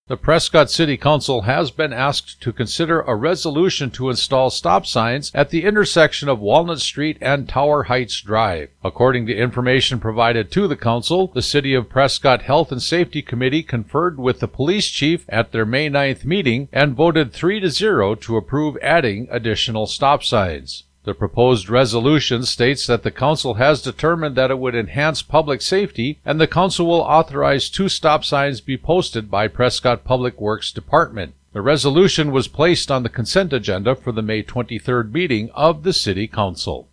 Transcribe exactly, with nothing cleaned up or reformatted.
The Prescott City Council has been asked to consider a resolution to install stop signs at the intersection of Walnut Street and Tower Heights Drive. According to information provided to the council, the City of Prescott Health and Safety Committee conferred with the police chief at their May ninth meeting and voted three to zero to approve adding additional stop signs. The proposed resolution states that the council has determined that it would enhance public safety, and the council will authorize two stop signs be posted by Prescott Public Works Department. The resolution was placed on the consent agenda for the May twenty-third meeting of the City Council.